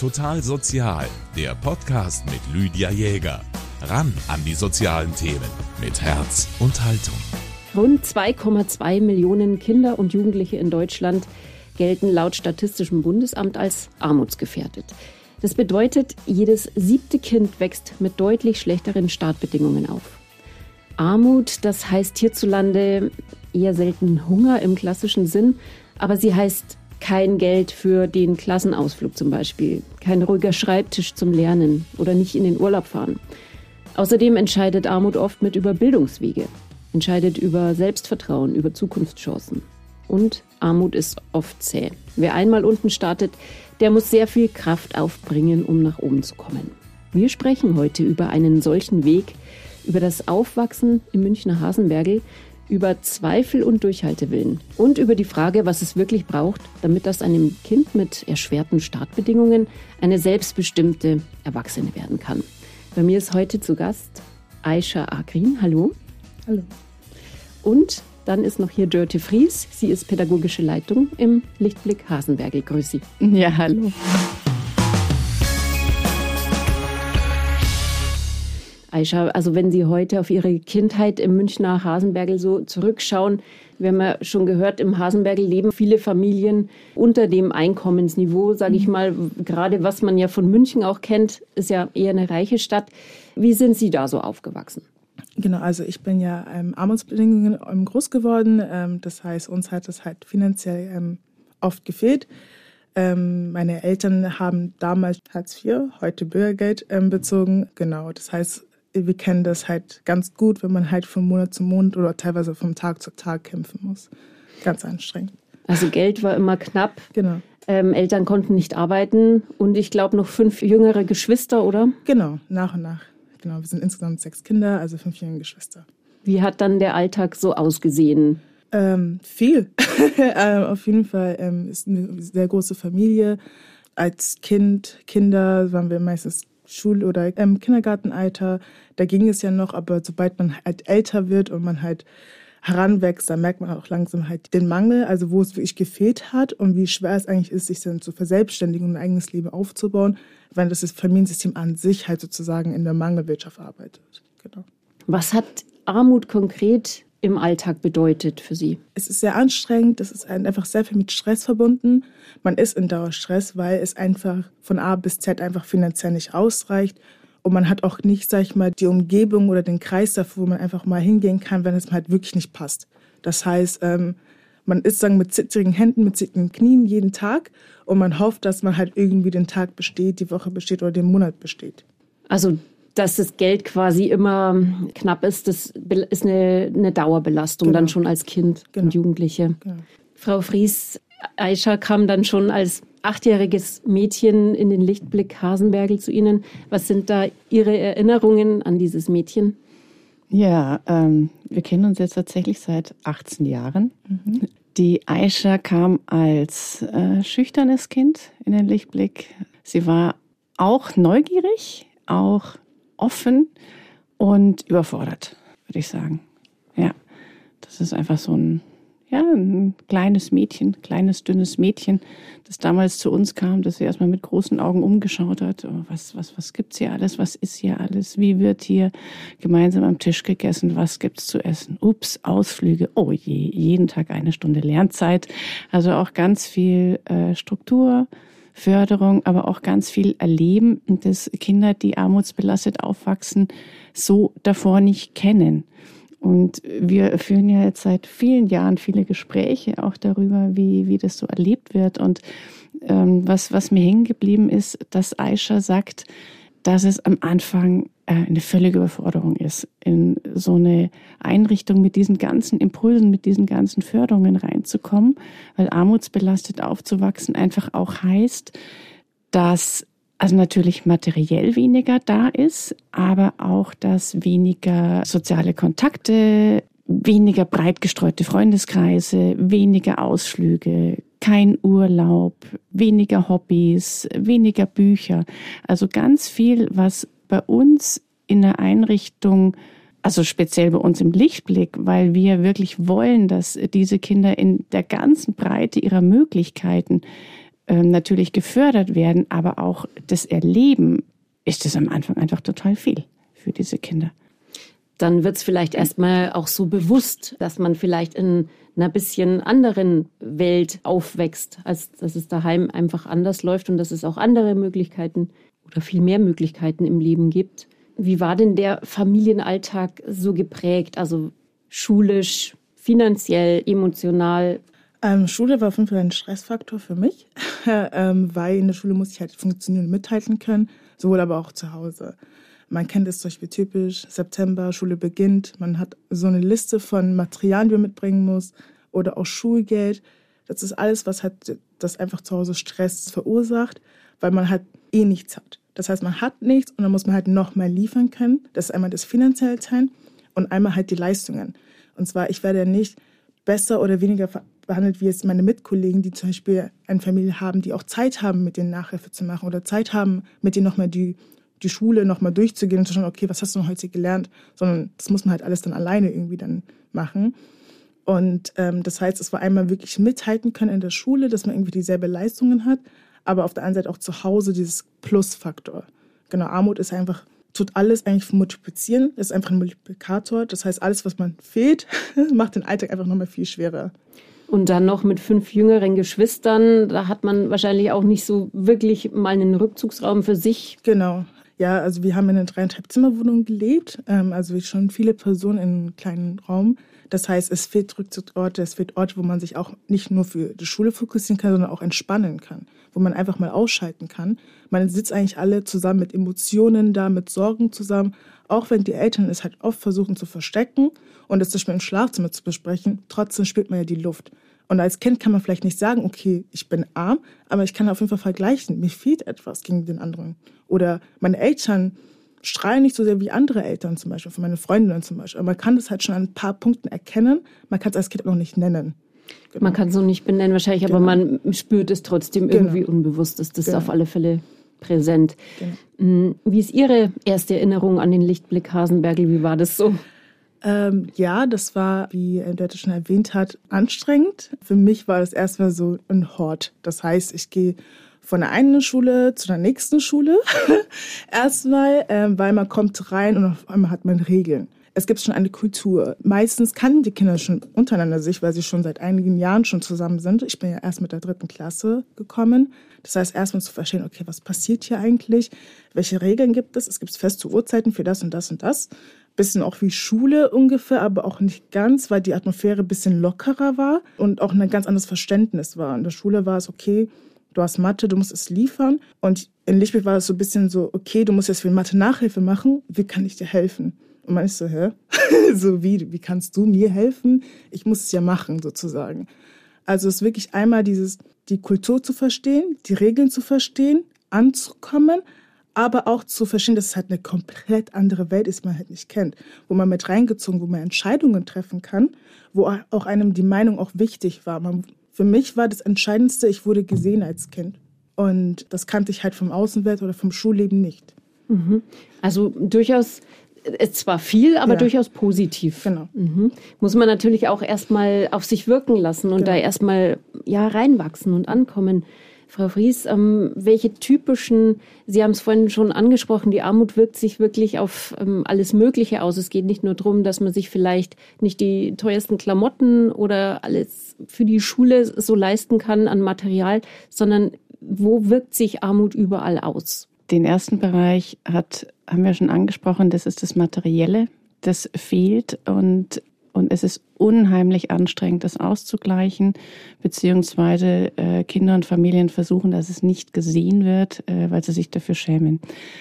Total Sozial, der Podcast mit Lydia Jäger. Ran an die sozialen Themen mit Herz und Haltung. Rund 2,2 Millionen Kinder und Jugendliche in Deutschland gelten laut Statistischem Bundesamt als armutsgefährdet. Das bedeutet, jedes 7. Kind wächst mit deutlich schlechteren Startbedingungen auf. Armut, das heißt hierzulande eher selten Hunger im klassischen Sinn, aber sie heißt kein Geld für den Klassenausflug zum Beispiel, kein ruhiger Schreibtisch zum Lernen oder nicht in den Urlaub fahren. Außerdem entscheidet Armut oft mit über Bildungswege, entscheidet über Selbstvertrauen, über Zukunftschancen. Und Armut ist oft zäh. Wer einmal unten startet, der muss sehr viel Kraft aufbringen, um nach oben zu kommen. Wir sprechen heute über einen solchen Weg, über das Aufwachsen im Münchner Hasenbergl, über Zweifel und Durchhaltewillen und über die Frage, was es wirklich braucht, damit aus einem Kind mit erschwerten Startbedingungen eine selbstbestimmte Erwachsene werden kann. Bei mir ist heute zu Gast Aisha Agrin. Hallo. Hallo. Und dann ist noch hier Dörte Fries. Sie ist pädagogische Leitung im Lichtblick Hasenbergl. Grüß Sie. Ja, hallo. Aisha, also wenn Sie heute auf Ihre Kindheit im Münchner Hasenbergl so zurückschauen, wir haben ja schon gehört, im Hasenbergl leben viele Familien unter dem Einkommensniveau, sage ich mal. Gerade was man ja von München auch kennt, ist ja eher eine reiche Stadt. Wie sind Sie da so aufgewachsen? Genau, also ich bin ja Armutsbedingungen groß geworden. Das heißt, uns hat es halt finanziell oft gefehlt. Meine Eltern haben damals Hartz IV, heute Bürgergeld bezogen. Genau, das heißt, wir kennen das halt ganz gut, wenn man halt von Monat zu Monat oder teilweise vom Tag zu Tag kämpfen muss. Ganz anstrengend. Also Geld war immer knapp. Genau. Eltern konnten nicht arbeiten und ich glaube noch 5 jüngere Geschwister, oder? Genau, nach und nach. Genau, wir sind insgesamt 6 Kinder, also 5 jüngere Geschwister. Wie hat dann der Alltag so ausgesehen? Viel. Auf jeden Fall ist eine sehr große Familie. Als Kinder waren wir meistens Schul- oder Kindergartenalter. Da ging es ja noch, aber sobald man halt älter wird und man halt heranwächst, dann merkt man auch langsam halt den Mangel, also wo es wirklich gefehlt hat und wie schwer es eigentlich ist, sich dann zu verselbstständigen und ein eigenes Leben aufzubauen, weil das Familiensystem an sich halt sozusagen in der Mangelwirtschaft arbeitet. Genau. Was hat Armut konkret im Alltag bedeutet für Sie? Es ist sehr anstrengend, es ist einfach sehr viel mit Stress verbunden. Man ist in Dauerstress, weil es einfach von A bis Z einfach finanziell nicht ausreicht. Und man hat auch nicht, sag ich mal, die Umgebung oder den Kreis dafür, wo man einfach mal hingehen kann, wenn es halt wirklich nicht passt. Das heißt, man ist mit zittrigen Händen, mit zittrigen Knien jeden Tag und man hofft, dass man halt irgendwie den Tag besteht, die Woche besteht oder den Monat besteht. Also dass das Geld quasi immer knapp ist, das ist eine Dauerbelastung, genau. Dann schon als Kind und Jugendliche. Genau. Frau Fries, Aisha kam dann schon als 8-jähriges Mädchen in den Lichtblick Hasenbergl zu Ihnen. Was sind da Ihre Erinnerungen an dieses Mädchen? Ja, wir kennen uns jetzt tatsächlich seit 18 Jahren. Mhm. Die Aisha kam als schüchternes Kind in den Lichtblick. Sie war auch neugierig, auch offen und überfordert, würde ich sagen. Ja, das ist einfach so ein kleines Mädchen, kleines, dünnes Mädchen, das damals zu uns kam, das sie erstmal mit großen Augen umgeschaut hat. Oh, was gibt's hier alles? Was ist hier alles? Wie wird hier gemeinsam am Tisch gegessen? Was gibt's zu essen? Ups, Ausflüge. Oh je, jeden Tag 1 Stunde Lernzeit. Also auch ganz viel Struktur, Förderung, aber auch ganz viel Erleben, dass Kinder, die armutsbelastet aufwachsen, so davor nicht kennen. Und wir führen ja jetzt seit vielen Jahren viele Gespräche auch darüber, wie das so erlebt wird. Und was mir hängen geblieben ist, dass Aisha sagt, dass es am Anfang eine völlige Überforderung ist, in so eine Einrichtung mit diesen ganzen Impulsen, mit diesen ganzen Förderungen reinzukommen, weil armutsbelastet aufzuwachsen einfach auch heißt, dass also natürlich materiell weniger da ist, aber auch, dass weniger soziale Kontakte, weniger breit gestreute Freundeskreise, weniger Ausflüge, kein Urlaub, weniger Hobbys, weniger Bücher. Also ganz viel, was bei uns in der Einrichtung, also speziell bei uns im Lichtblick, weil wir wirklich wollen, dass diese Kinder in der ganzen Breite ihrer Möglichkeiten natürlich gefördert werden, aber auch das Erleben, ist es am Anfang einfach total viel für diese Kinder. Dann wird es vielleicht erstmal auch so bewusst, dass man vielleicht in einer bisschen anderen Welt aufwächst, als dass es daheim einfach anders läuft und dass es auch andere Möglichkeiten oder viel mehr Möglichkeiten im Leben gibt. Wie war denn der Familienalltag so geprägt? Also schulisch, finanziell, emotional? Schule war auf jeden Fall ein Stressfaktor für mich, weil in der Schule musste ich halt funktionieren und mithalten können, sowohl aber auch zu Hause. Man kennt es zum Beispiel typisch, September, Schule beginnt, man hat so eine Liste von Materialien, die man mitbringen muss oder auch Schulgeld. Das ist alles, was halt das einfach zu Hause Stress verursacht, weil man halt eh nichts hat. Das heißt, man hat nichts und dann muss man halt noch mehr liefern können. Das ist einmal das finanzielle Teil und einmal halt die Leistungen. Und zwar, ich werde ja nicht besser oder weniger behandelt wie jetzt meine Mitkollegen, die zum Beispiel eine Familie haben, die auch Zeit haben, mit denen Nachhilfe zu machen oder Zeit haben, mit denen nochmal die Schule nochmal durchzugehen und zu schauen, okay, was hast du noch heute gelernt? Sondern das muss man halt alles dann alleine irgendwie dann machen. Und das heißt, es war einmal wirklich mithalten können in der Schule, dass man irgendwie dieselbe Leistungen hat, aber auf der anderen Seite auch zu Hause dieses Plusfaktor. Genau, Armut ist einfach, tut alles eigentlich multiplizieren, ist einfach ein Multiplikator. Das heißt, alles, was man fehlt, macht den Alltag einfach nochmal viel schwerer. Und dann noch mit 5 jüngeren Geschwistern, da hat man wahrscheinlich auch nicht so wirklich mal einen Rückzugsraum für sich. Genau. Ja, also wir haben in einer 3,5-Zimmer-Wohnung gelebt, also schon viele Personen in einem kleinen Raum. Das heißt, es fehlt Rückzugsorte, es fehlt Orte, wo man sich auch nicht nur für die Schule fokussieren kann, sondern auch entspannen kann, wo man einfach mal ausschalten kann. Man sitzt eigentlich alle zusammen mit Emotionen da, mit Sorgen zusammen, auch wenn die Eltern es halt oft versuchen zu verstecken und es zum Beispiel im Schlafzimmer zu besprechen, trotzdem spürt man ja die Luft. Und als Kind kann man vielleicht nicht sagen, okay, ich bin arm, aber ich kann auf jeden Fall vergleichen, mir fehlt etwas gegen den anderen. Oder meine Eltern strahlen nicht so sehr wie andere Eltern zum Beispiel, von meinen Freundinnen zum Beispiel. Aber man kann das halt schon an ein paar Punkten erkennen, man kann es als Kind auch noch nicht nennen. Genau. Man kann es noch nicht benennen wahrscheinlich, aber man spürt es trotzdem irgendwie unbewusst, ist das auf alle Fälle präsent. Genau. Wie ist Ihre erste Erinnerung an den Lichtblick Hasenbergl? Wie war das so? Ja, das war, wie Dörte schon erwähnt hat, anstrengend. Für mich war das erstmal so ein Hort. Das heißt, ich gehe von der einen Schule zu der nächsten Schule erstmal, weil man kommt rein und auf einmal hat man Regeln. Es gibt schon eine Kultur. Meistens kannten die Kinder schon untereinander sich, weil sie schon seit einigen Jahren schon zusammen sind. Ich bin ja erst mit der 3. Klasse gekommen. Das heißt, erstmal zu verstehen, okay, was passiert hier eigentlich? Welche Regeln gibt es? Es gibt feste Uhrzeiten für das und das und das. Bisschen auch wie Schule ungefähr, aber auch nicht ganz, weil die Atmosphäre ein bisschen lockerer war und auch ein ganz anderes Verständnis war. In der Schule war es, okay, du hast Mathe, du musst es liefern. Und in Lichtblick war es so ein bisschen so, okay, du musst jetzt für Mathe Nachhilfe machen, wie kann ich dir helfen? Und man ist so, hä? So wie kannst du mir helfen? Ich muss es ja machen, sozusagen. Also es ist wirklich einmal die Kultur zu verstehen, die Regeln zu verstehen, anzukommen, aber auch zu verstehen, dass es halt eine komplett andere Welt ist, die man halt nicht kennt, wo man mit reingezogen, wo man Entscheidungen treffen kann, wo auch einem die Meinung auch wichtig war. Für mich war das Entscheidendste, ich wurde gesehen als Kind und das kannte ich halt vom Außenwelt oder vom Schulleben nicht. Also durchaus, zwar viel, aber durchaus positiv. Genau. Muss man natürlich auch erstmal auf sich wirken lassen und da erstmal reinwachsen und ankommen. Frau Fries, welche typischen, Sie haben es vorhin schon angesprochen, die Armut wirkt sich wirklich auf alles Mögliche aus. Es geht nicht nur darum, dass man sich vielleicht nicht die teuersten Klamotten oder alles für die Schule so leisten kann an Material, sondern wo wirkt sich Armut überall aus? Den ersten Bereich haben wir schon angesprochen, das ist das Materielle, das fehlt und es ist unheimlich anstrengend, das auszugleichen, beziehungsweise Kinder und Familien versuchen, dass es nicht gesehen wird, weil sie sich dafür schämen.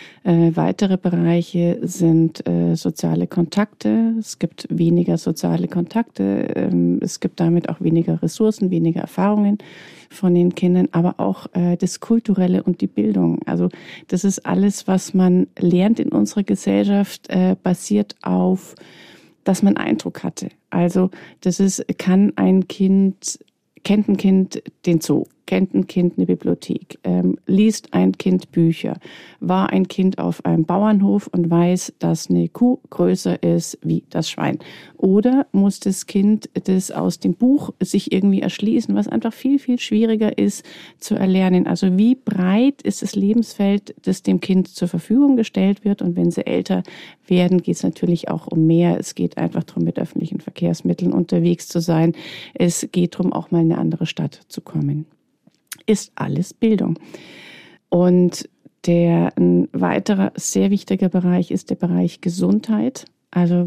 Weitere Bereiche sind soziale Kontakte. Es gibt weniger soziale Kontakte. Es gibt damit auch weniger Ressourcen, weniger Erfahrungen von den Kindern, aber auch das Kulturelle und die Bildung. Also das ist alles, was man lernt in unserer Gesellschaft, basiert auf, dass man Eindruck hatte. Also kennt ein Kind den Zoo kennt ein Kind eine Bibliothek, liest ein Kind Bücher, war ein Kind auf einem Bauernhof und weiß, dass eine Kuh größer ist wie das Schwein. Oder muss das Kind das aus dem Buch sich irgendwie erschließen, was einfach viel, viel schwieriger ist zu erlernen. Also wie breit ist das Lebensfeld, das dem Kind zur Verfügung gestellt wird? Und wenn sie älter werden, geht es natürlich auch um mehr. Es geht einfach darum, mit öffentlichen Verkehrsmitteln unterwegs zu sein. Es geht darum, auch mal in eine andere Stadt zu kommen. Ist alles Bildung. Und ein weiterer sehr wichtiger Bereich ist der Bereich Gesundheit. Also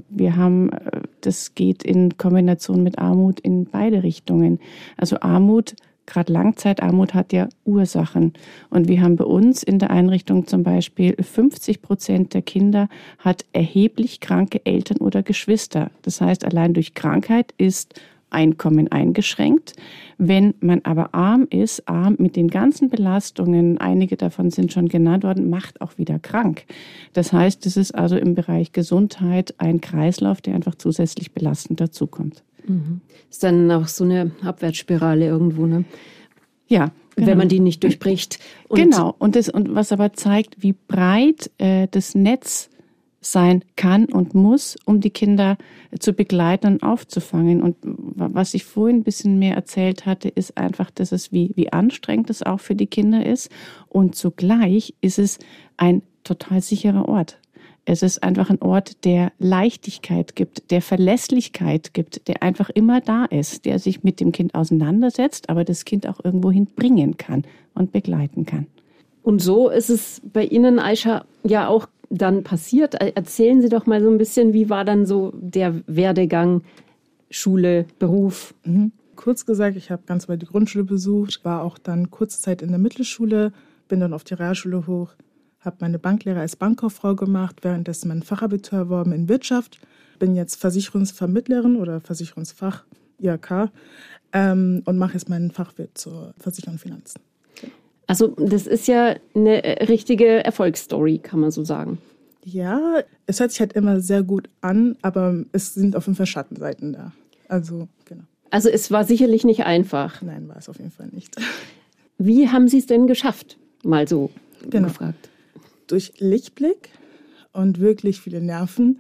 das geht in Kombination mit Armut in beide Richtungen. Also Armut, gerade Langzeitarmut hat ja Ursachen. Und wir haben bei uns in der Einrichtung zum Beispiel 50% der Kinder hat erheblich kranke Eltern oder Geschwister. Das heißt, allein durch Krankheit ist Einkommen eingeschränkt. Wenn man aber arm ist, arm mit den ganzen Belastungen, einige davon sind schon genannt worden, macht auch wieder krank. Das heißt, es ist also im Bereich Gesundheit ein Kreislauf, der einfach zusätzlich belastend dazukommt. Mhm. Ist dann auch so eine Abwärtsspirale irgendwo, ne? Ja. Genau. Wenn man die nicht durchbricht. Genau. Und was aber zeigt, wie breit das Netz sein kann und muss, um die Kinder zu begleiten und aufzufangen. Und was ich vorhin ein bisschen mehr erzählt hatte, ist einfach, dass es wie anstrengend es auch für die Kinder ist. Und zugleich ist es ein total sicherer Ort. Es ist einfach ein Ort, der Leichtigkeit gibt, der Verlässlichkeit gibt, der einfach immer da ist, der sich mit dem Kind auseinandersetzt, aber das Kind auch irgendwohin bringen kann und begleiten kann. Und so ist es bei Ihnen, Aisha, ja auch dann passiert. Erzählen Sie doch mal so ein bisschen, wie war dann so der Werdegang, Schule, Beruf? Kurz gesagt, ich habe ganz weit die Grundschule besucht, war auch dann kurze Zeit in der Mittelschule, bin dann auf die Realschule hoch, habe meine Banklehre als Bankkauffrau gemacht, währenddessen mein Fachabitur erworben in Wirtschaft, bin jetzt Versicherungsvermittlerin oder Versicherungsfach, IHK, und mache jetzt meinen Fachwirt zur Versicherung und Finanzen. Also das ist ja eine richtige Erfolgsstory, kann man so sagen. Ja, es hört sich halt immer sehr gut an, aber es sind auf jeden Fall Schattenseiten da. Also, genau. Also es war sicherlich nicht einfach. Nein, war es auf jeden Fall nicht. Wie haben Sie es denn geschafft? Mal so gefragt. Durch Lichtblick und wirklich viele Nerven.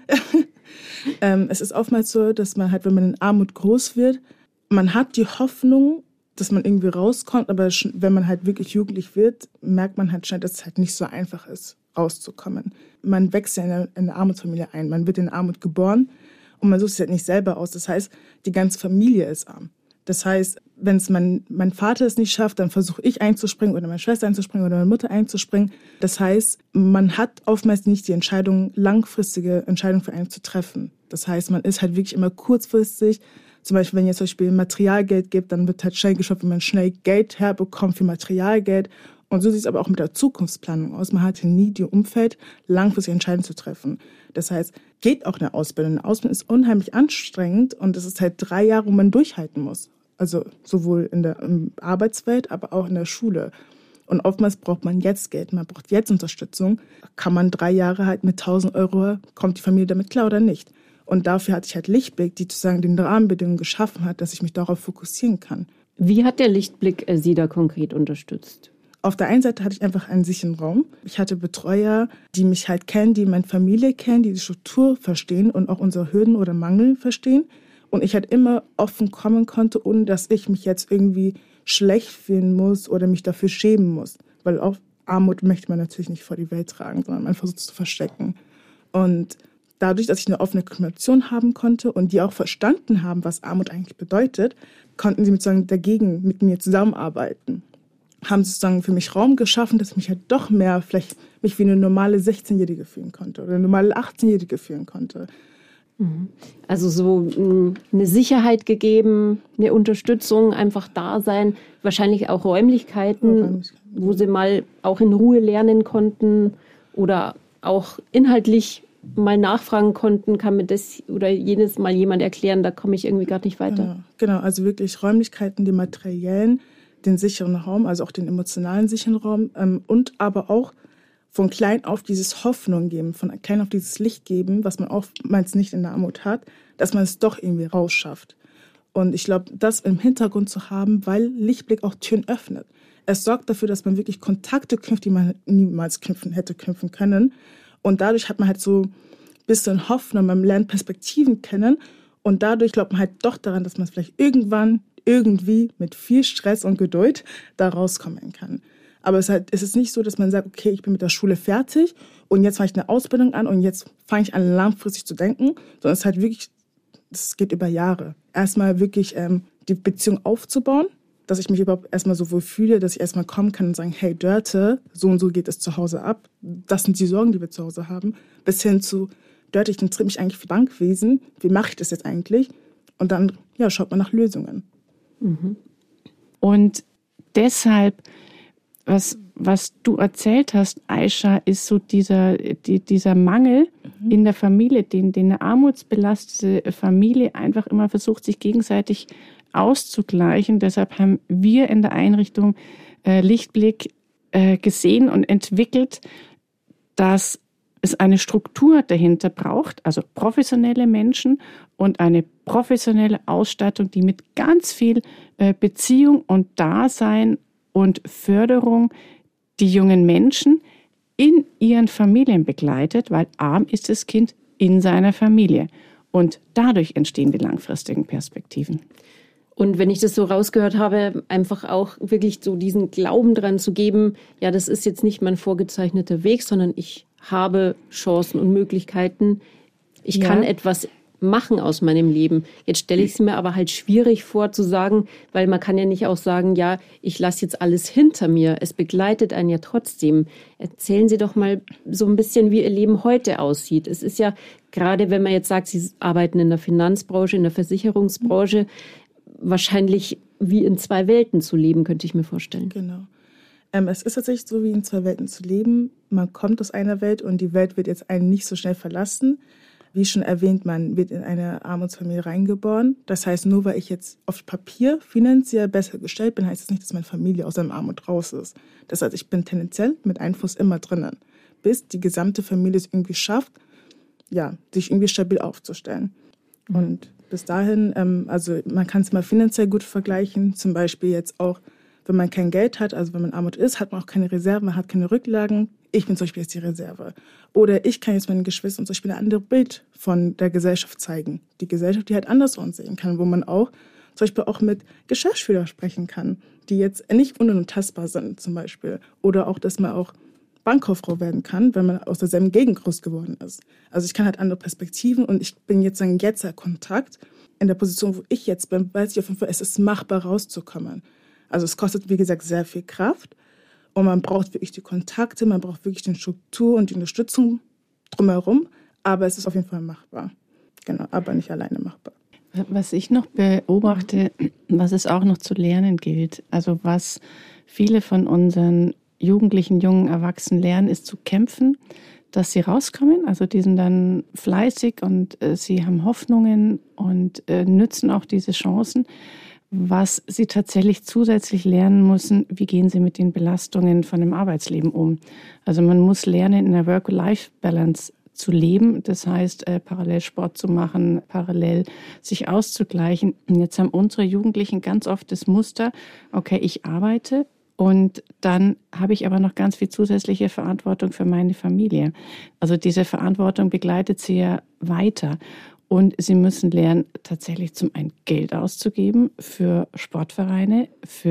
Es ist oftmals so, dass man halt, wenn man in Armut groß wird, man hat die Hoffnung, dass man irgendwie rauskommt, aber wenn man halt wirklich jugendlich wird, merkt man halt schnell, dass es halt nicht so einfach ist, rauszukommen. Man wächst ja in eine Armutsfamilie ein, man wird in Armut geboren und man sucht es halt nicht selber aus. Das heißt, die ganze Familie ist arm. Das heißt, wenn es mein Vater es nicht schafft, dann versuche ich einzuspringen oder meine Schwester einzuspringen oder meine Mutter einzuspringen. Das heißt, man hat oftmals nicht die langfristige Entscheidung für einen zu treffen. Das heißt, man ist halt wirklich immer kurzfristig. Zum Beispiel, wenn es zum Beispiel Materialgeld gibt, dann wird halt schnell geschaut, wenn man schnell Geld herbekommt für Materialgeld. Und so sieht es aber auch mit der Zukunftsplanung aus. Man hat hier nie die Umfeld, langfristig Entscheidungen zu treffen. Das heißt, geht auch eine Ausbildung. Eine Ausbildung ist unheimlich anstrengend und es ist halt 3 Jahre, wo man durchhalten muss. Also sowohl in der Arbeitswelt, aber auch in der Schule. Und oftmals braucht man jetzt Geld, man braucht jetzt Unterstützung. Kann man 3 Jahre halt mit 1.000 Euro, kommt die Familie damit klar oder nicht? Und dafür hatte ich halt Lichtblick, die sozusagen den Rahmenbedingungen geschaffen hat, dass ich mich darauf fokussieren kann. Wie hat der Lichtblick Sie da konkret unterstützt? Auf der einen Seite hatte ich einfach einen sicheren Raum. Ich hatte Betreuer, die mich halt kennen, die meine Familie kennen, die Struktur verstehen und auch unsere Hürden oder Mangel verstehen. Und ich halt immer offen kommen konnte, ohne dass ich mich jetzt irgendwie schlecht fühlen muss oder mich dafür schämen muss. Weil auch Armut möchte man natürlich nicht vor die Welt tragen, sondern man versucht es zu verstecken. Und dadurch, dass ich eine offene Kommunikation haben konnte und die auch verstanden haben, was Armut eigentlich bedeutet, konnten sie dagegen mit mir zusammenarbeiten. Haben sie sozusagen für mich Raum geschaffen, dass ich mich halt doch mehr vielleicht mich wie eine normale 16-Jährige fühlen konnte oder eine normale 18-Jährige fühlen konnte. Also so eine Sicherheit gegeben, eine Unterstützung, einfach da sein, wahrscheinlich auch Räumlichkeiten, wo sie mal auch in Ruhe lernen konnten oder auch inhaltlich mal nachfragen konnten, kann mir das oder jenes mal jemand erklären, da komme ich irgendwie gerade nicht weiter. Genau, also wirklich Räumlichkeiten, die materiellen, den sicheren Raum, also auch den emotionalen sicheren Raum und aber auch von klein auf dieses Hoffnung geben, von klein auf dieses Licht geben, was man oftmals nicht in der Armut hat, dass man es doch irgendwie rausschafft. Und ich glaube, das im Hintergrund zu haben, weil Lichtblick auch Türen öffnet. Es sorgt dafür, dass man wirklich Kontakte knüpft, die man niemals hätte knüpfen können. Und dadurch hat man halt so ein bisschen Hoffnung, man lernt Perspektiven kennen. Und dadurch glaubt man halt doch daran, dass man vielleicht irgendwann, irgendwie mit viel Stress und Geduld da rauskommen kann. Aber es ist nicht so, dass man sagt, okay, ich bin mit der Schule fertig und jetzt fange ich eine Ausbildung an und jetzt fange ich an, langfristig zu denken. Sondern es ist halt wirklich, es geht über Jahre. Erstmal wirklich die Beziehung aufzubauen, dass ich mich überhaupt erstmal so wohl fühle, dass ich erstmal kommen kann und sagen, hey Dörte, so und so geht es zu Hause ab. Das sind die Sorgen, die wir zu Hause haben. Bis hin zu, Dörte, ich interessiere mich eigentlich für Bankwesen. Wie mache ich das jetzt eigentlich? Und dann schaut man nach Lösungen. Mhm. Und deshalb, was du erzählt hast, Aisha, ist so dieser Mangel in der Familie, den eine armutsbelastete Familie einfach immer versucht, sich gegenseitig auszugleichen. Deshalb haben wir in der Einrichtung Lichtblick gesehen und entwickelt, dass es eine Struktur dahinter braucht, also professionelle Menschen und eine professionelle Ausstattung, die mit ganz viel Beziehung und Dasein und Förderung die jungen Menschen in ihren Familien begleitet, weil arm ist das Kind in seiner Familie. Und dadurch entstehen die langfristigen Perspektiven. Und wenn ich das so rausgehört habe, einfach auch wirklich so diesen Glauben dran zu geben, ja, das ist jetzt nicht mein vorgezeichneter Weg, sondern ich habe Chancen und Möglichkeiten. Ich kann etwas machen aus meinem Leben. Jetzt stelle ich es mir aber halt schwierig vor zu sagen, weil man kann ja nicht auch sagen, ja, ich lasse jetzt alles hinter mir. Es begleitet einen ja trotzdem. Erzählen Sie doch mal so ein bisschen, wie Ihr Leben heute aussieht. Es ist ja gerade, wenn man jetzt sagt, Sie arbeiten in der Finanzbranche, in der Versicherungsbranche, wahrscheinlich wie in zwei Welten zu leben, könnte ich mir vorstellen. Genau. Es ist tatsächlich so, wie in zwei Welten zu leben. Man kommt aus einer Welt und die Welt wird jetzt einen nicht so schnell verlassen. Wie schon erwähnt, man wird in eine Armutsfamilie reingeboren. Das heißt, nur weil ich jetzt auf Papier finanziell besser gestellt bin, heißt das nicht, dass meine Familie aus der Armut raus ist. Das heißt, ich bin tendenziell mit Einfluss immer drinnen, bis die gesamte Familie es irgendwie schafft, sich irgendwie stabil aufzustellen. Mhm. Und bis dahin, also man kann es mal finanziell gut vergleichen, zum Beispiel jetzt auch, wenn man kein Geld hat, also wenn man Armut ist, hat man auch keine Reserven, man hat keine Rücklagen. Ich bin zum Beispiel jetzt die Reserve. Oder ich kann jetzt meinen Geschwistern zum Beispiel ein anderes Bild von der Gesellschaft zeigen. Die Gesellschaft, die halt anders aussehen kann, wo man auch zum Beispiel auch mit Geschäftsführern sprechen kann, die jetzt nicht unantastbar sind zum Beispiel. Oder auch, dass man auch Bankkauffrau werden kann, wenn man aus derselben Gegend groß geworden ist. Also ich kann halt andere Perspektiven und ich bin jetzt ein Kontakt. In der Position, wo ich jetzt bin, weiß ich auf jeden Fall, es ist machbar rauszukommen. Also es kostet, wie gesagt, sehr viel Kraft und man braucht wirklich die Kontakte, man braucht wirklich die Struktur und die Unterstützung drumherum, aber es ist auf jeden Fall machbar. Genau, aber nicht alleine machbar. Was ich noch beobachte, was es auch noch zu lernen gilt, also was viele von unseren Jugendlichen, jungen Erwachsenen lernen, ist zu kämpfen, dass sie rauskommen. Also die sind dann fleißig und sie haben Hoffnungen und nützen auch diese Chancen. Was sie tatsächlich zusätzlich lernen müssen, wie gehen sie mit den Belastungen von dem Arbeitsleben um. Also man muss lernen, in der Work-Life-Balance zu leben. Das heißt, parallel Sport zu machen, parallel sich auszugleichen. Und jetzt haben unsere Jugendlichen ganz oft das Muster, okay, ich arbeite und dann habe ich aber noch ganz viel zusätzliche Verantwortung für meine Familie. Also diese Verantwortung begleitet sie ja weiter. Und sie müssen lernen, tatsächlich zum einen Geld auszugeben für Sportvereine,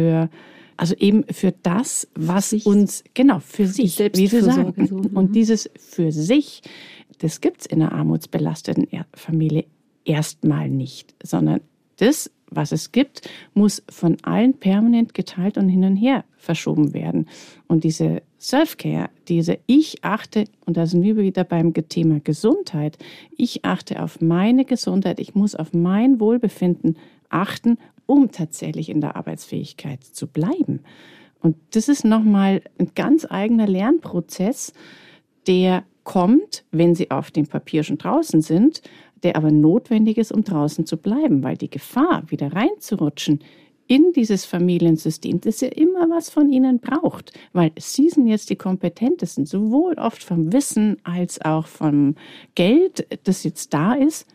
also eben für das, was sich, uns, genau, für sich, wie Sie sagen. Und dieses für sich, das gibt es in einer armutsbelasteten Familie erstmal nicht, sondern das, was es gibt, muss von allen permanent geteilt und hin und her verschoben werden. Und diese Self-Care, diese ich achte, und da sind wir wieder beim Thema Gesundheit, ich achte auf meine Gesundheit, ich muss auf mein Wohlbefinden achten, um tatsächlich in der Arbeitsfähigkeit zu bleiben. Und das ist nochmal ein ganz eigener Lernprozess, der kommt, wenn Sie auf dem Papier schon draußen sind, der aber notwendig ist, um draußen zu bleiben, weil die Gefahr, wieder reinzurutschen in dieses Familiensystem, das ja immer was von Ihnen braucht, weil Sie sind jetzt die Kompetentesten, sowohl oft vom Wissen als auch vom Geld, das jetzt da ist,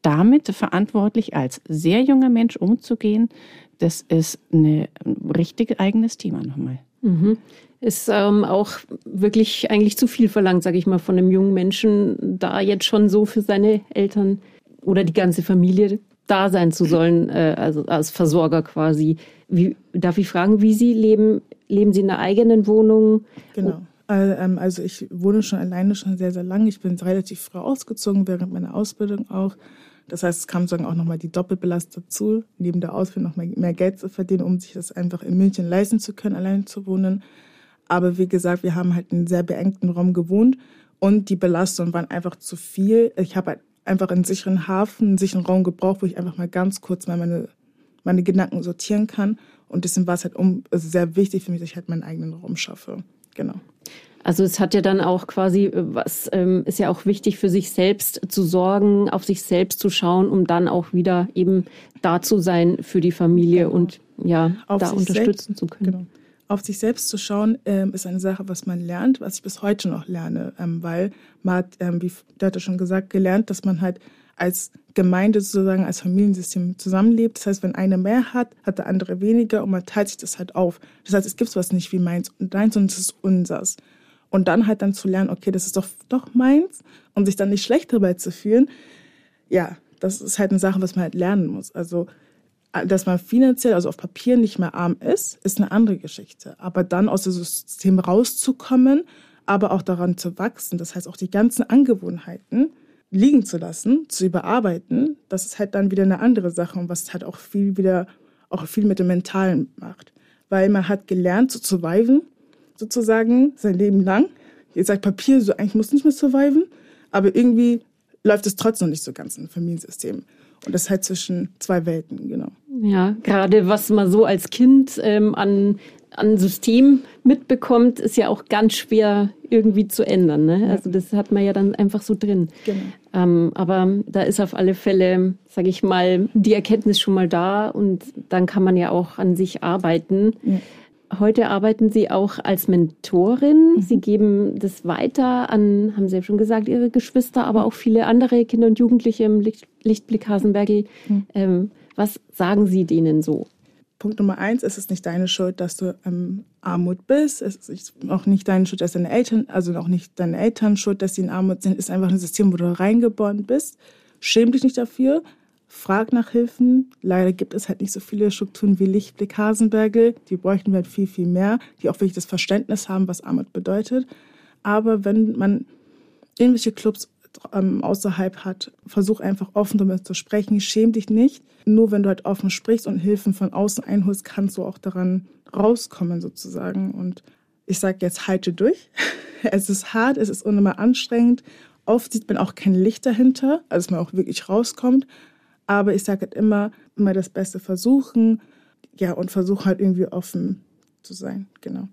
damit verantwortlich als sehr junger Mensch umzugehen, das ist ein richtig eigenes Thema nochmal. Mhm. Ist auch wirklich eigentlich zu viel verlangt, sage ich mal, von einem jungen Menschen, da jetzt schon so für seine Eltern oder die ganze Familie da sein zu sollen, also als Versorger quasi. Darf ich fragen, wie Sie leben? Leben Sie in einer eigenen Wohnung? Genau. Also ich wohne schon alleine schon sehr, sehr lange. Ich bin relativ früh ausgezogen, während meiner Ausbildung auch. Das heißt, es kam sozusagen auch nochmal die Doppelbelastung dazu, neben der Ausbildung noch mehr Geld zu verdienen, um sich das einfach in München leisten zu können, alleine zu wohnen. Aber wie gesagt, wir haben halt in einem sehr beengten Raum gewohnt und die Belastungen waren einfach zu viel. Ich habe halt einfach einen sicheren Hafen, einen sicheren Raum gebraucht, wo ich einfach mal ganz kurz mal meine Gedanken sortieren kann. Und deswegen war es halt sehr wichtig für mich, dass ich halt meinen eigenen Raum schaffe. Genau. Also es hat ja dann auch quasi, ist ja auch wichtig für sich selbst zu sorgen, auf sich selbst zu schauen, um dann auch wieder eben da zu sein für die Familie und ja, da unterstützen zu können. Genau. Auf sich selbst zu schauen, ist eine Sache, was man lernt, was ich bis heute noch lerne, weil man hat, wie der hat ja schon gesagt, gelernt, dass man halt als Gemeinde sozusagen, als Familiensystem zusammenlebt. Das heißt, wenn einer mehr hat, hat der andere weniger und man teilt sich das halt auf. Das heißt, es gibt was nicht wie meins und deins, sondern es ist unsers. Und dann halt dann zu lernen, okay, das ist doch meins und sich dann nicht schlecht dabei zu fühlen, ja, das ist halt eine Sache, was man halt lernen muss. Also, dass man finanziell, also auf Papier nicht mehr arm ist eine andere Geschichte. Aber dann aus dem System rauszukommen, aber auch daran zu wachsen, das heißt auch die ganzen Angewohnheiten liegen zu lassen, zu überarbeiten, das ist halt dann wieder eine andere Sache und was halt auch viel mit dem Mentalen macht. Weil man hat gelernt zu surviven, sozusagen sein Leben lang. Ihr sagt Papier, so eigentlich muss nicht mehr surviven, aber irgendwie läuft es trotzdem noch nicht so ganz im Familiensystem. Und das ist halt zwischen zwei Welten, genau. Ja, gerade was man so als Kind an System mitbekommt, ist ja auch ganz schwer irgendwie zu ändern. Ne? Ja. Also das hat man ja dann einfach so drin. Genau. Aber da ist auf alle Fälle, sage ich mal, die Erkenntnis schon mal da und dann kann man ja auch an sich arbeiten. Ja. Heute arbeiten Sie auch als Mentorin. Sie geben das weiter an, haben Sie ja schon gesagt, Ihre Geschwister, aber auch viele andere Kinder und Jugendliche im Lichtblick Hasenbergl. Was sagen Sie denen so? Punkt Nummer 1, es ist nicht deine Schuld, dass du Armut bist. Es ist auch nicht deine Schuld, dass deine Eltern, also auch nicht deine Eltern schuld, dass sie in Armut sind. Es ist einfach ein System, wo du reingeboren bist. Schäm dich nicht dafür. Frag nach Hilfen. Leider gibt es halt nicht so viele Strukturen wie Lichtblick Hasenbergl. Die bräuchten wir halt viel, viel mehr, die auch wirklich das Verständnis haben, was Armut bedeutet. Aber wenn man irgendwelche Clubs außerhalb hat, versuch einfach offen damit zu sprechen. Schäm dich nicht. Nur wenn du halt offen sprichst und Hilfen von außen einholst, kannst du auch daran rauskommen sozusagen. Und ich sage jetzt, halte durch. Es ist hart, es ist unheimlich anstrengend. Oft sieht man auch kein Licht dahinter, also dass man auch wirklich rauskommt. Aber ich sage halt immer das Beste versuchen, ja, und versuche halt irgendwie offen zu sein, genau.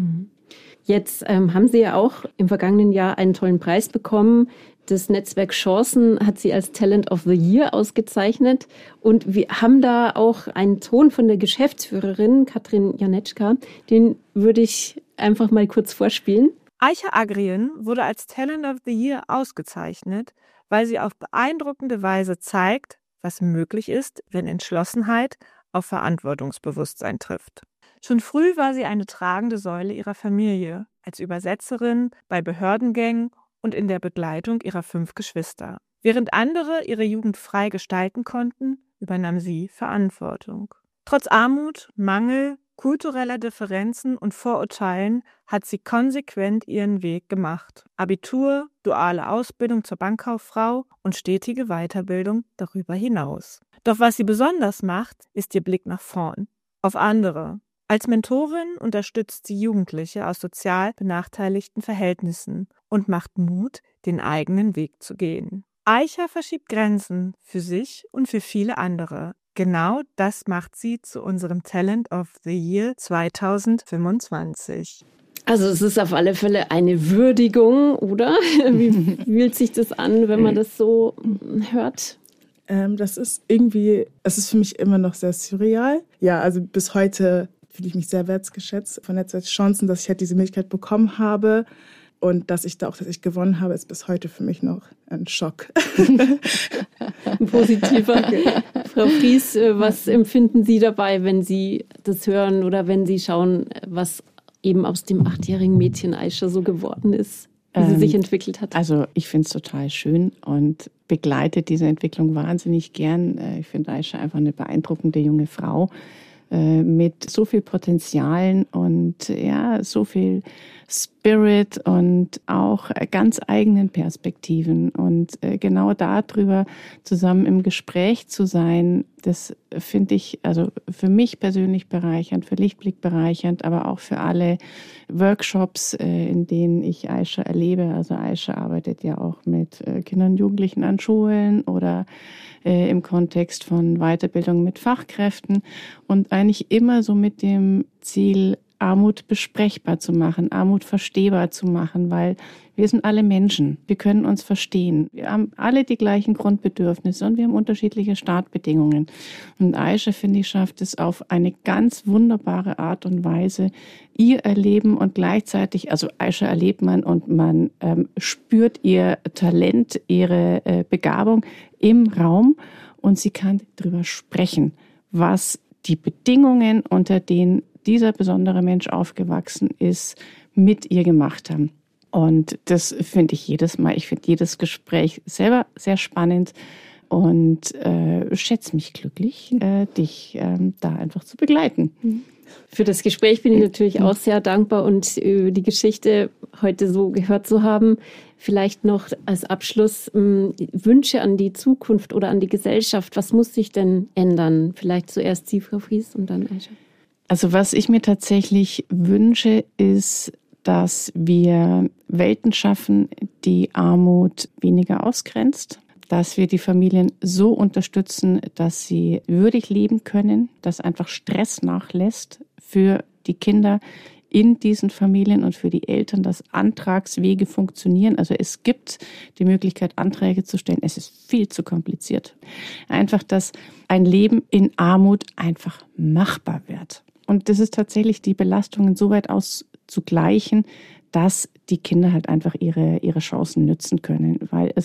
Jetzt haben Sie ja auch im vergangenen Jahr einen tollen Preis bekommen. Das Netzwerk Chancen hat Sie als Talent of the Year ausgezeichnet. Und wir haben da auch einen Ton von der Geschäftsführerin Katrin Janeczka. Den würde ich einfach mal kurz vorspielen. Aicha Agrien wurde als Talent of the Year ausgezeichnet, weil sie auf beeindruckende Weise zeigt, was möglich ist, wenn Entschlossenheit auf Verantwortungsbewusstsein trifft. Schon früh war sie eine tragende Säule ihrer Familie, als Übersetzerin bei Behördengängen und in der Begleitung ihrer 5 Geschwister. Während andere ihre Jugend frei gestalten konnten, übernahm sie Verantwortung. Trotz Armut, Mangel, kultureller Differenzen und Vorurteilen hat sie konsequent ihren Weg gemacht. Abitur, duale Ausbildung zur Bankkauffrau und stetige Weiterbildung darüber hinaus. Doch was sie besonders macht, ist ihr Blick nach vorn, auf andere. Als Mentorin unterstützt sie Jugendliche aus sozial benachteiligten Verhältnissen und macht Mut, den eigenen Weg zu gehen. Aicha verschiebt Grenzen für sich und für viele andere. Genau das macht sie zu unserem Talent of the Year 2025. Also es ist auf alle Fälle eine Würdigung, oder? Wie fühlt sich das an, wenn man das so hört? Das ist für mich immer noch sehr surreal. Ja, also bis heute fühle ich mich sehr wertgeschätzt von Netzwerk Chancen, dass ich halt diese Möglichkeit bekommen habe. Und dass ich gewonnen habe, ist bis heute für mich noch ein Schock. Ein positiver. Frau Fries, was empfinden Sie dabei, wenn Sie das hören oder wenn Sie schauen, was eben aus dem 8-jährigen Mädchen Aisha so geworden ist, wie sie sich entwickelt hat? Also ich finde es total schön und begleite diese Entwicklung wahnsinnig gern. Ich finde Aisha einfach eine beeindruckende junge Frau mit so viel Potenzialen und ja, so viel Spirit und auch ganz eigenen Perspektiven. Und genau darüber zusammen im Gespräch zu sein, das finde ich also für mich persönlich bereichernd, für Lichtblick bereichernd, aber auch für alle Workshops, in denen ich Aisha erlebe. Also Aisha arbeitet ja auch mit Kindern und Jugendlichen an Schulen oder im Kontext von Weiterbildung mit Fachkräften und eigentlich immer so mit dem Ziel, Armut besprechbar zu machen, Armut verstehbar zu machen, weil wir sind alle Menschen, wir können uns verstehen. Wir haben alle die gleichen Grundbedürfnisse und wir haben unterschiedliche Startbedingungen. Und Aisha, finde ich, schafft es auf eine ganz wunderbare Art und Weise, ihr Erleben und gleichzeitig, also Aisha erlebt man und man spürt ihr Talent, ihre Begabung im Raum und sie kann darüber sprechen, was die Bedingungen, unter denen dieser besondere Mensch aufgewachsen ist, mit ihr gemacht haben. Und das finde ich jedes Mal. Ich finde jedes Gespräch selber sehr spannend und schätze mich glücklich, dich da einfach zu begleiten. Für das Gespräch bin ich natürlich auch sehr dankbar und die Geschichte heute so gehört zu haben. Vielleicht noch als Abschluss Wünsche an die Zukunft oder an die Gesellschaft. Was muss sich denn ändern? Vielleicht zuerst Sie, Frau Fries, und dann Aisha. Also was ich mir tatsächlich wünsche, ist, dass wir Welten schaffen, die Armut weniger ausgrenzt, dass wir die Familien so unterstützen, dass sie würdig leben können, dass einfach Stress nachlässt für die Kinder in diesen Familien und für die Eltern, dass Antragswege funktionieren. Also es gibt die Möglichkeit, Anträge zu stellen. Es ist viel zu kompliziert. Einfach, dass ein Leben in Armut einfach machbar wird. Und das ist tatsächlich die Belastungen so weit auszugleichen, dass die Kinder halt einfach ihre Chancen nützen können. Weil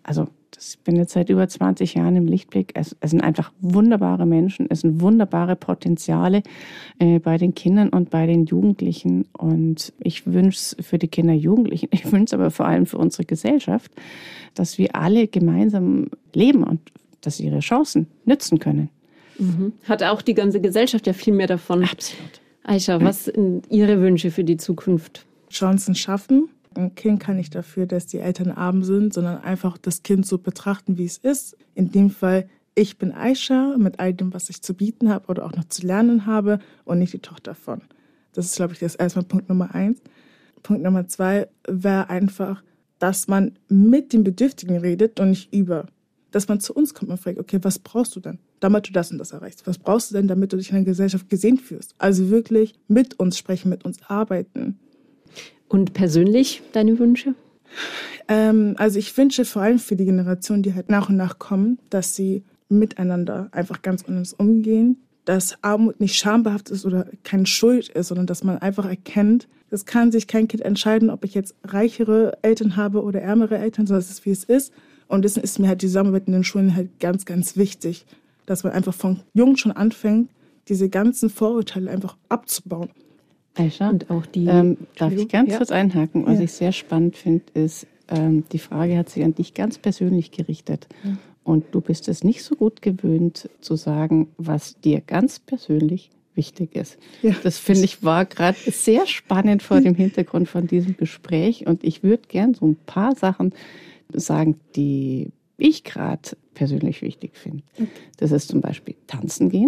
ich bin jetzt seit über 20 Jahren im Lichtblick. Es sind einfach wunderbare Menschen, es sind wunderbare Potenziale bei den Kindern und bei den Jugendlichen. Und ich wünsche es für die Kinder und Jugendlichen, ich wünsche es aber vor allem für unsere Gesellschaft, dass wir alle gemeinsam leben und dass sie ihre Chancen nützen können. Hat auch die ganze Gesellschaft ja viel mehr davon. Absolut. Aisha, was sind Ihre Wünsche für die Zukunft? Chancen schaffen. Ein Kind kann nicht dafür, dass die Eltern arm sind, sondern einfach das Kind so betrachten, wie es ist. In dem Fall, ich bin Aisha mit all dem, was ich zu bieten habe oder auch noch zu lernen habe und nicht die Tochter von. Das ist, glaube ich, das erstmal Punkt Nummer 1. Punkt Nummer 2 wäre einfach, dass man mit den Bedürftigen redet und nicht über. Dass man zu uns kommt und fragt, okay, was brauchst du denn, damit du das und das erreichst? Was brauchst du denn, damit du dich in der Gesellschaft gesehen fühlst? Also wirklich mit uns sprechen, mit uns arbeiten. Und persönlich deine Wünsche? Also ich wünsche vor allem für die Generation, die halt nach und nach kommen, dass sie miteinander einfach ganz anders umgehen, dass Armut nicht schambehaftet ist oder keine Schuld ist, sondern dass man einfach erkennt, es kann sich kein Kind entscheiden, ob ich jetzt reichere Eltern habe oder ärmere Eltern, sondern es ist, wie es ist. Und deswegen ist mir halt die Zusammenarbeit in den Schulen halt ganz, ganz wichtig, dass man einfach von jung schon anfängt, diese ganzen Vorurteile einfach abzubauen. Aisha, und auch die. Darf ich ganz kurz einhaken? Was ich sehr spannend finde, ist, die Frage hat sich an dich ganz persönlich gerichtet. Ja. Und du bist es nicht so gut gewöhnt zu sagen, was dir ganz persönlich wichtig ist. Ja. Das finde ich war gerade sehr spannend vor dem Hintergrund von diesem Gespräch. Und ich würde gern so ein paar Sachen sagen, die ich gerade persönlich wichtig finde. Okay. Das ist zum Beispiel tanzen gehen.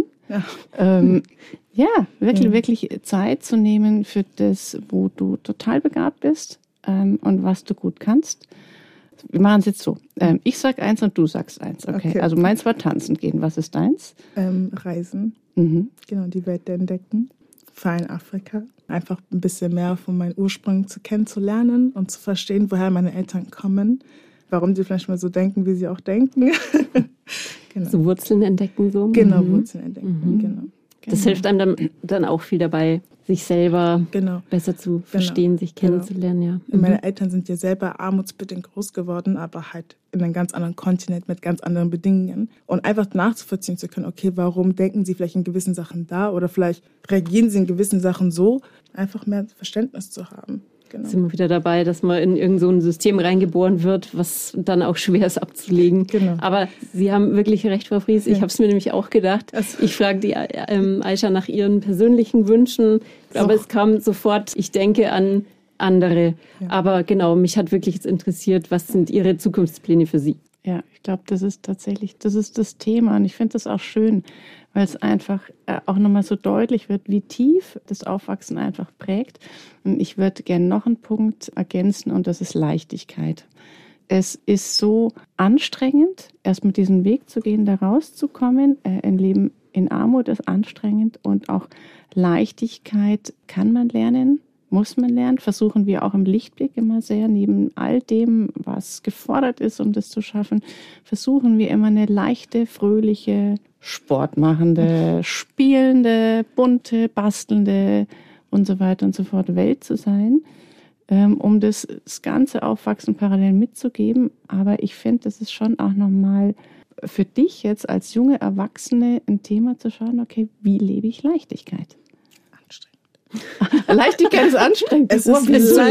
Ja, wirklich Zeit zu nehmen für das, wo du total begabt bist und was du gut kannst. Wir machen es jetzt so. Ich sag 1 und du sagst 1. Okay. Also meins war tanzen gehen. Was ist deins? Reisen. Genau, die Welt entdecken. Vor allem Afrika. Einfach ein bisschen mehr von meinen Ursprüngen kennenzulernen und zu verstehen, woher meine Eltern kommen. Warum die vielleicht mal so denken, wie sie auch denken. Genau. So Wurzeln entdecken so. Genau, Wurzeln entdecken, Das hilft einem dann auch viel dabei, sich selber besser zu verstehen, sich kennenzulernen. Ja. Meine Eltern sind ja selber armutsbedingt groß geworden, aber halt in einem ganz anderen Kontinent mit ganz anderen Bedingungen. Und einfach nachzuvollziehen zu können, okay, warum denken sie vielleicht in gewissen Sachen da oder vielleicht reagieren sie in gewissen Sachen so, einfach mehr Verständnis zu haben. Genau. Sind wir wieder dabei, dass man in irgend so ein System reingeboren wird, was dann auch schwer ist abzulegen. Genau. Aber Sie haben wirklich recht, Frau Fries. Ich habe es mir nämlich auch gedacht. Ich frage die Aisha nach ihren persönlichen Wünschen, aber es kam sofort, ich denke an andere. Ja. Aber genau, mich hat wirklich jetzt interessiert, was sind Ihre Zukunftspläne für Sie? Ja, ich glaube, das ist das Thema. Und ich finde das auch schön, weil es einfach auch nochmal so deutlich wird, wie tief das Aufwachsen einfach prägt. Und ich würde gerne noch einen Punkt ergänzen, und das ist Leichtigkeit. Es ist so anstrengend, erst mit diesem Weg zu gehen, da rauszukommen. Ein Leben in Armut ist anstrengend, und auch Leichtigkeit kann man lernen. Muss man lernen, versuchen wir auch im Lichtblick immer sehr, neben all dem, was gefordert ist, um das zu schaffen, versuchen wir immer eine leichte, fröhliche, sportmachende, spielende, bunte, bastelnde und so weiter und so fort Welt zu sein, um das ganze Aufwachsen parallel mitzugeben. Aber ich finde, das ist schon auch nochmal für dich jetzt als junge Erwachsene ein Thema zu schauen, okay, wie lebe ich Leichtigkeit? Leichtigkeit ist anstrengend. Es ist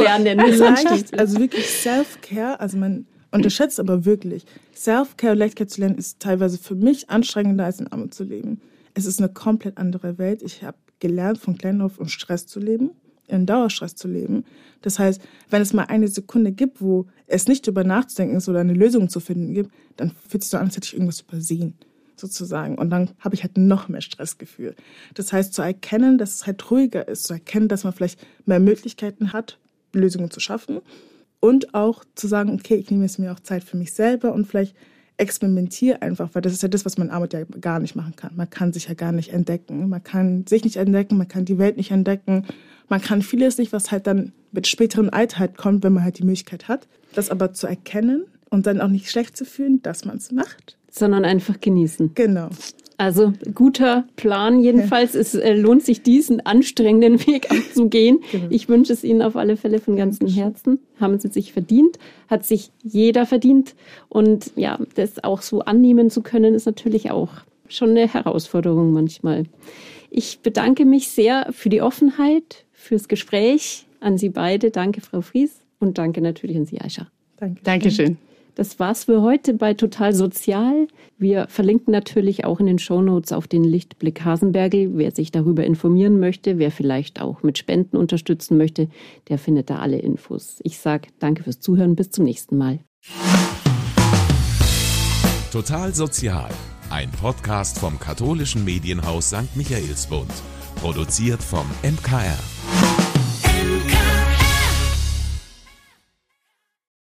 leicht, also wirklich Self-Care, also man unterschätzt aber wirklich, Self-Care und Leichtigkeit zu lernen ist teilweise für mich anstrengender als in Armut zu leben. Es ist eine komplett andere Welt. Ich habe gelernt von klein auf, in Stress zu leben, in Dauerstress zu leben. Das heißt, wenn es mal eine Sekunde gibt, wo es nicht drüber nachzudenken ist oder eine Lösung zu finden gibt, dann fühlt es sich so an, als hätte ich irgendwas übersehen. Sozusagen. Und dann habe ich halt noch mehr Stressgefühl. Das heißt, zu erkennen, dass es halt ruhiger ist, zu erkennen, dass man vielleicht mehr Möglichkeiten hat, Lösungen zu schaffen, und auch zu sagen, okay, ich nehme jetzt mir auch Zeit für mich selber und vielleicht experimentiere einfach, weil das ist ja das, was man in Armut ja gar nicht machen kann. Man kann sich ja gar nicht entdecken. Man kann sich nicht entdecken, man kann die Welt nicht entdecken. Man kann vieles nicht, was halt dann mit späteren Alter halt kommt, wenn man halt die Möglichkeit hat. Das aber zu erkennen und dann auch nicht schlecht zu fühlen, dass man es macht. Sondern einfach genießen. Genau. Also guter Plan jedenfalls. Ja. Es lohnt sich, diesen anstrengenden Weg abzugehen. Genau. Ich wünsche es Ihnen auf alle Fälle von ganzem Herzen. Haben Sie sich verdient, hat sich jeder verdient. Und ja, das auch so annehmen zu können, ist natürlich auch schon eine Herausforderung manchmal. Ich bedanke mich sehr für die Offenheit, fürs Gespräch an Sie beide. Danke, Frau Fries. Und danke natürlich an Sie, Aisha. Dankeschön. Das war's für heute bei Total Sozial. Wir verlinken natürlich auch in den Shownotes auf den Lichtblick Hasenbergl. Wer sich darüber informieren möchte, wer vielleicht auch mit Spenden unterstützen möchte, der findet da alle Infos. Ich sage danke fürs Zuhören, bis zum nächsten Mal. Total Sozial, ein Podcast vom katholischen Medienhaus St. Michaelsbund, produziert vom MKR.